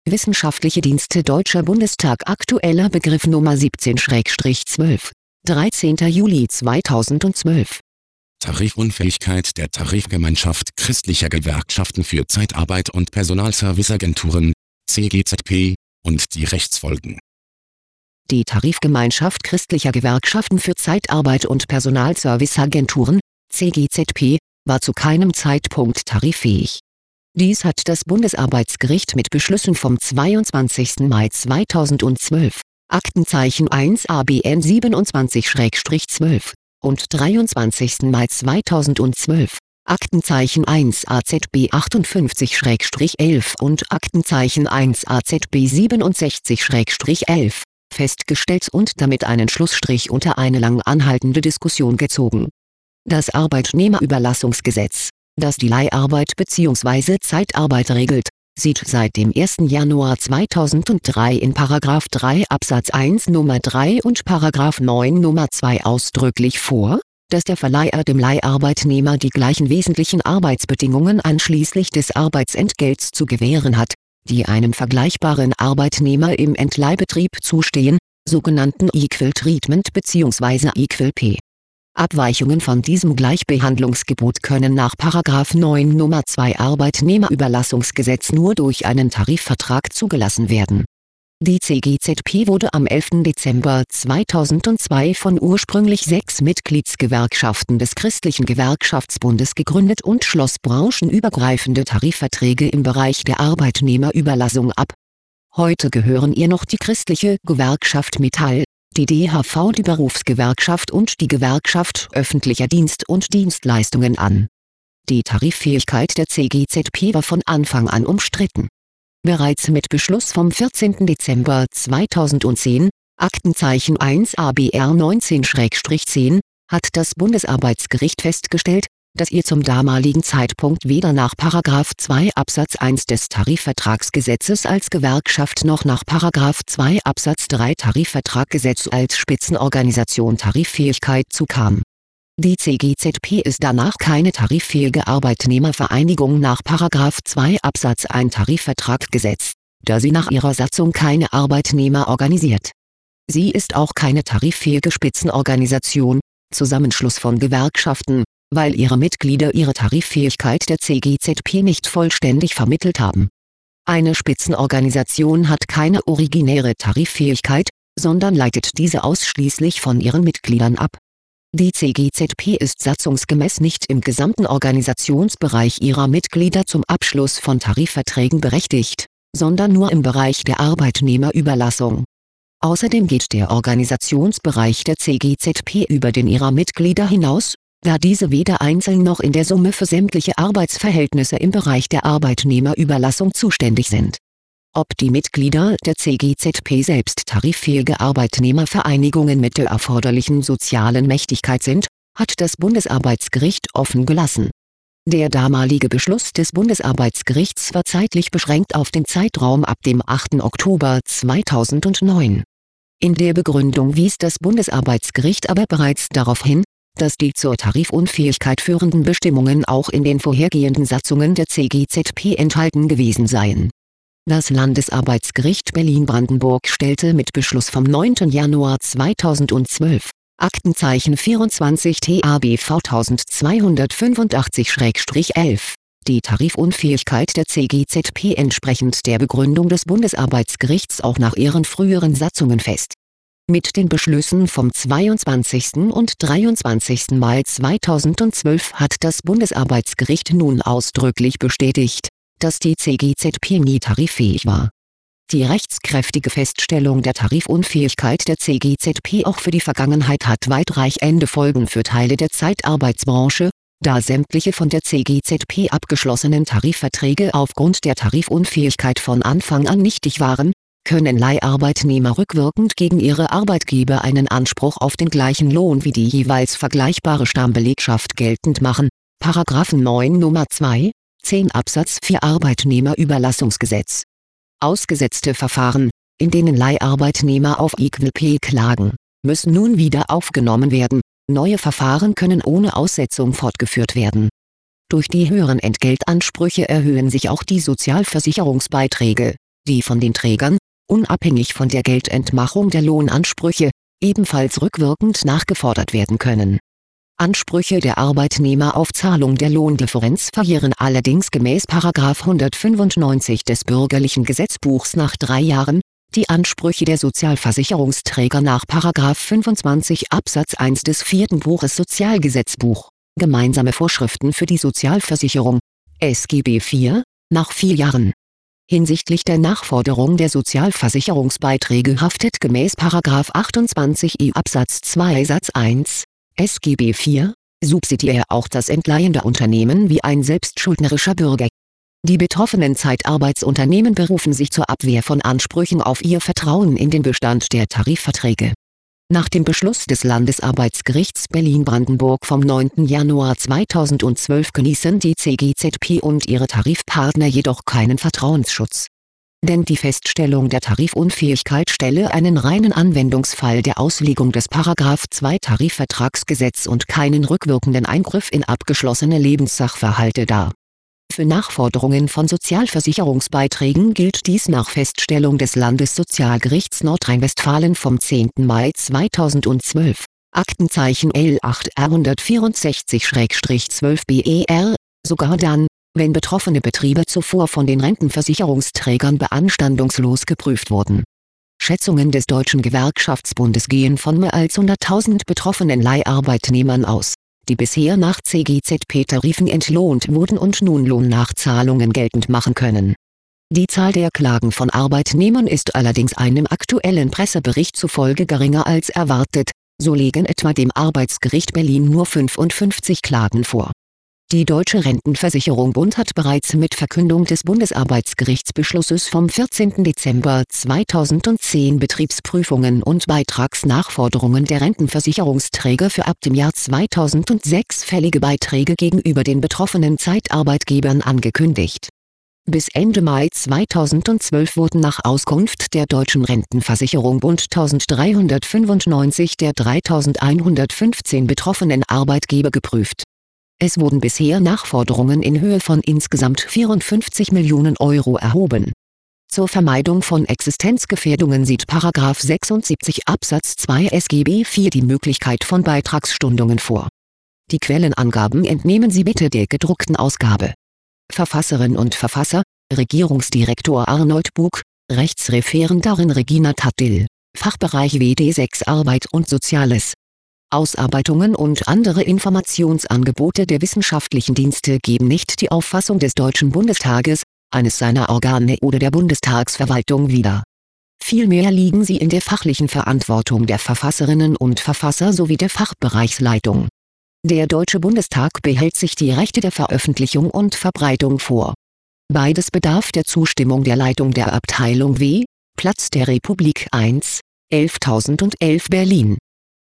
Wissenschaftliche Dienste Deutscher Bundestag. Aktueller Begriff Nummer 17/12, 13. Juli 2012. Tarifunfähigkeit der Tarifgemeinschaft christlicher Gewerkschaften für Zeitarbeit und Personalserviceagenturen, CGZP, und die Rechtsfolgen. Die Tarifgemeinschaft christlicher Gewerkschaften für Zeitarbeit und Personalserviceagenturen, CGZP, war zu keinem Zeitpunkt tariffähig. Dies hat das Bundesarbeitsgericht mit Beschlüssen vom 22. Mai 2012, Aktenzeichen 1 ABN 27/12, und 23. Mai 2012, Aktenzeichen 1 AZB 58/11 und Aktenzeichen 1 AZB 67/11, festgestellt und damit einen Schlussstrich unter eine lang anhaltende Diskussion gezogen. Das Arbeitnehmerüberlassungsgesetz, das die Leiharbeit bzw. Zeitarbeit regelt, sieht seit dem 1. Januar 2003 in § 3 Absatz 1 Nr. 3 und § 9 Nr. 2 ausdrücklich vor, dass der Verleiher dem Leiharbeitnehmer die gleichen wesentlichen Arbeitsbedingungen einschließlich des Arbeitsentgelts zu gewähren hat, die einem vergleichbaren Arbeitnehmer im Entleihbetrieb zustehen, sogenannten Equal Treatment bzw. Equal Pay. Abweichungen von diesem Gleichbehandlungsgebot können nach § 9 Nr. 2 Arbeitnehmerüberlassungsgesetz nur durch einen Tarifvertrag zugelassen werden. Die CGZP wurde am 11. Dezember 2002 von ursprünglich 6 Mitgliedsgewerkschaften des Christlichen Gewerkschaftsbundes gegründet und schloss branchenübergreifende Tarifverträge im Bereich der Arbeitnehmerüberlassung ab. Heute gehören ihr noch die Christliche Gewerkschaft Metall, die DHV, die Berufsgewerkschaft und die Gewerkschaft Öffentlicher Dienst und Dienstleistungen an. Die Tariffähigkeit der CGZP war von Anfang an umstritten. Bereits mit Beschluss vom 14. Dezember 2010, Aktenzeichen 1 ABR 19/10, hat das Bundesarbeitsgericht festgestellt, dass ihr zum damaligen Zeitpunkt weder nach § 2 Absatz 1 des Tarifvertragsgesetzes als Gewerkschaft noch nach § 2 Absatz 3 Tarifvertraggesetz als Spitzenorganisation Tariffähigkeit zukam. Die CGZP ist danach keine tariffähige Arbeitnehmervereinigung nach § 2 Absatz 1 Tarifvertraggesetz, da sie nach ihrer Satzung keine Arbeitnehmer organisiert. Sie ist auch keine tariffähige Spitzenorganisation, Zusammenschluss von Gewerkschaften, weil ihre Mitglieder ihre Tariffähigkeit der CGZP nicht vollständig vermittelt haben. Eine Spitzenorganisation hat keine originäre Tariffähigkeit, sondern leitet diese ausschließlich von ihren Mitgliedern ab. Die CGZP ist satzungsgemäß nicht im gesamten Organisationsbereich ihrer Mitglieder zum Abschluss von Tarifverträgen berechtigt, sondern nur im Bereich der Arbeitnehmerüberlassung. Außerdem geht der Organisationsbereich der CGZP über den ihrer Mitglieder hinaus, da diese weder einzeln noch in der Summe für sämtliche Arbeitsverhältnisse im Bereich der Arbeitnehmerüberlassung zuständig sind. Ob die Mitglieder der CGZP selbst tariffähige Arbeitnehmervereinigungen mit der erforderlichen sozialen Mächtigkeit sind, hat das Bundesarbeitsgericht offen gelassen. Der damalige Beschluss des Bundesarbeitsgerichts war zeitlich beschränkt auf den Zeitraum ab dem 8. Oktober 2009. In der Begründung wies das Bundesarbeitsgericht aber bereits darauf hin, dass die zur Tarifunfähigkeit führenden Bestimmungen auch in den vorhergehenden Satzungen der CGZP enthalten gewesen seien. Das Landesarbeitsgericht Berlin-Brandenburg stellte mit Beschluss vom 9. Januar 2012, Aktenzeichen 24 TABV 1285/11, die Tarifunfähigkeit der CGZP entsprechend der Begründung des Bundesarbeitsgerichts auch nach ihren früheren Satzungen fest. Mit den Beschlüssen vom 22. und 23. Mai 2012 hat das Bundesarbeitsgericht nun ausdrücklich bestätigt, dass die CGZP nie tariffähig war. Die rechtskräftige Feststellung der Tarifunfähigkeit der CGZP auch für die Vergangenheit hat weitreichende Folgen für Teile der Zeitarbeitsbranche, da sämtliche von der CGZP abgeschlossenen Tarifverträge aufgrund der Tarifunfähigkeit von Anfang an nichtig waren, können Leiharbeitnehmer rückwirkend gegen ihre Arbeitgeber einen Anspruch auf den gleichen Lohn wie die jeweils vergleichbare Stammbelegschaft geltend machen, § 9 Nr. 2, 10 Absatz 4 Arbeitnehmerüberlassungsgesetz. Ausgesetzte Verfahren, in denen Leiharbeitnehmer auf Equal Pay klagen, müssen nun wieder aufgenommen werden, neue Verfahren können ohne Aussetzung fortgeführt werden. Durch die höheren Entgeltansprüche erhöhen sich auch die Sozialversicherungsbeiträge. die von den Trägern, unabhängig von der Geldentmachung der Lohnansprüche, ebenfalls rückwirkend nachgefordert werden können. Ansprüche der Arbeitnehmer auf Zahlung der Lohndifferenz verjähren allerdings gemäß § 195 des Bürgerlichen Gesetzbuchs nach 3 Jahren, die Ansprüche der Sozialversicherungsträger nach § 25 Absatz 1 des 4. Buches Sozialgesetzbuch, Gemeinsame Vorschriften für die Sozialversicherung, SGB IV, nach 4 Jahren. Hinsichtlich der Nachforderung der Sozialversicherungsbeiträge haftet gemäß § 28i Absatz 2 Satz 1 SGB IV, subsidiär auch das entleihende Unternehmen wie ein selbstschuldnerischer Bürger. Die betroffenen Zeitarbeitsunternehmen berufen sich zur Abwehr von Ansprüchen auf ihr Vertrauen in den Bestand der Tarifverträge. Nach dem Beschluss des Landesarbeitsgerichts Berlin-Brandenburg vom 9. Januar 2012 genießen die CGZP und ihre Tarifpartner jedoch keinen Vertrauensschutz. Denn die Feststellung der Tarifunfähigkeit stelle einen reinen Anwendungsfall der Auslegung des § 2 Tarifvertragsgesetz und keinen rückwirkenden Eingriff in abgeschlossene Lebenssachverhalte dar. Für Nachforderungen von Sozialversicherungsbeiträgen gilt dies nach Feststellung des Landessozialgerichts Nordrhein-Westfalen vom 10. Mai 2012, Aktenzeichen L8R164/12 BER, sogar dann, wenn betroffene Betriebe zuvor von den Rentenversicherungsträgern beanstandungslos geprüft wurden. Schätzungen des Deutschen Gewerkschaftsbundes gehen von mehr als 100.000 betroffenen Leiharbeitnehmern aus, die bisher nach CGZP-Tarifen entlohnt wurden und nun Lohnnachzahlungen geltend machen können. Die Zahl der Klagen von Arbeitnehmern ist allerdings einem aktuellen Pressebericht zufolge geringer als erwartet, so legen etwa dem Arbeitsgericht Berlin nur 55 Klagen vor. Die Deutsche Rentenversicherung Bund hat bereits mit Verkündung des Bundesarbeitsgerichtsbeschlusses vom 14. Dezember 2010 Betriebsprüfungen und Beitragsnachforderungen der Rentenversicherungsträger für ab dem Jahr 2006 fällige Beiträge gegenüber den betroffenen Zeitarbeitgebern angekündigt. Bis Ende Mai 2012 wurden nach Auskunft der Deutschen Rentenversicherung Bund 1395 der 3115 betroffenen Arbeitgeber geprüft. Es wurden bisher Nachforderungen in Höhe von insgesamt 54 Millionen Euro erhoben. Zur Vermeidung von Existenzgefährdungen sieht § 76 Absatz 2 SGB IV die Möglichkeit von Beitragsstundungen vor. Die Quellenangaben entnehmen Sie bitte der gedruckten Ausgabe. Verfasserin und Verfasser: Regierungsdirektor Arnold Bug, Rechtsreferendarin Regina Tadil, Fachbereich WD6 Arbeit und Soziales. Ausarbeitungen und andere Informationsangebote der wissenschaftlichen Dienste geben nicht die Auffassung des Deutschen Bundestages, eines seiner Organe oder der Bundestagsverwaltung wider. Vielmehr liegen sie in der fachlichen Verantwortung der Verfasserinnen und Verfasser sowie der Fachbereichsleitung. Der Deutsche Bundestag behält sich die Rechte der Veröffentlichung und Verbreitung vor. Beides bedarf der Zustimmung der Leitung der Abteilung W, Platz der Republik 1, 11.011 Berlin.